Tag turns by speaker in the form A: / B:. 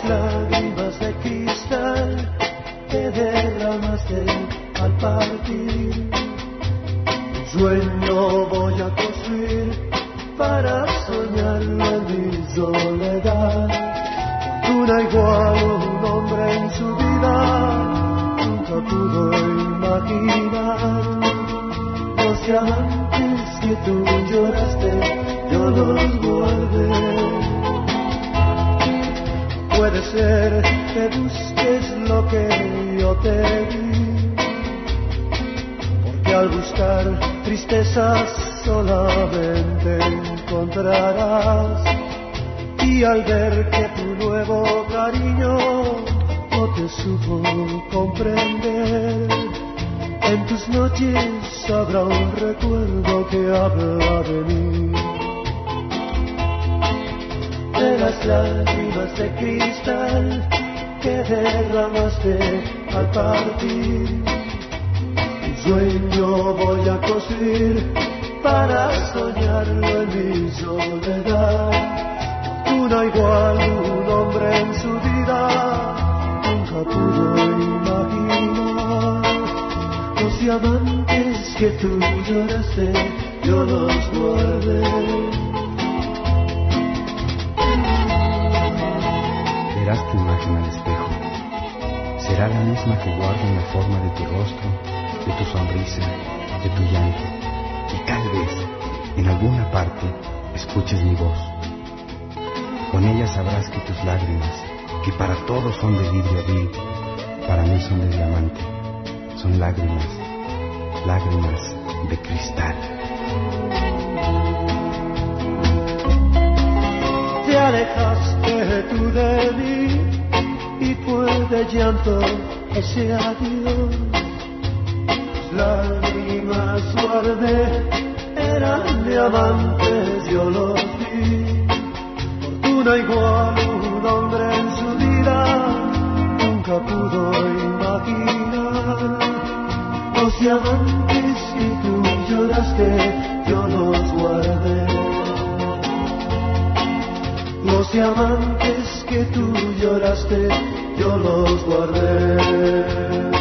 A: las lágrimas de cristal que derramaste al partir. Un sueño voy a construir para soñarlo en mi soledad. Una igual un hombre en su vida nunca pudo imaginar. Los diamantes que tú lloraste, yo los guardé. Puede ser que busques lo que yo te di, porque al buscar tristezas solamente encontrarás. Y al ver que tu nuevo cariño no te supo comprender, en tus noches habrá un recuerdo que habla de mí. De las lágrimas de cristal que derramaste al partir. Un sueño voy a construir para soñarlo en mi soledad. Una igual un hombre en su vida nunca pudo imaginar. Los diamantes que tú lloraste, yo los guardé.
B: Verás tu imagen al espejo. Será la misma que guarda en la forma de tu rostro, de tu sonrisa, de tu llanto. Y tal vez, en alguna parte, escuches mi voz. Con ella sabrás que tus lágrimas, que para todos son de vidrio vil, para mí son de diamante. Son lágrimas, lágrimas de cristal.
A: Te alejaste tú de mí y fue de llanto ese adiós. Lágrimas guardé, eran diamantes, yo los vi. Fortuna igual un hombre en su vida nunca pudo imaginar. Los diamantes que tú lloraste, yo los guardé. Los diamantes que tú lloraste, yo los guardé.